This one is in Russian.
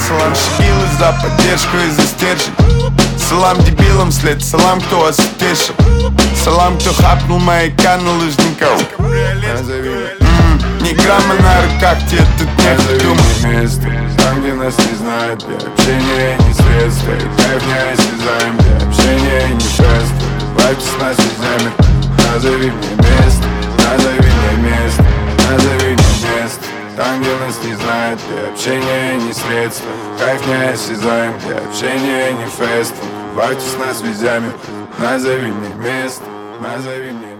Салам Шигилы за поддержку и за стержень. Салам дебилам вслед, салам, кто вас утешил. Салам, кто хапнул мои канулы лыжников. Ни грамма на руках, тебе тут не думать. Место, там, где нас не знают, где общение не средство, и кайф не осязаем, где общение не шест. Вайп с нас везде. Назови мне место, назови мне место, назови мне место. Там, где нас не знают, где общение не средство, кайф не осязаем, где общение не фест. Вайп с нас везде. Назови мне место, назови мне место.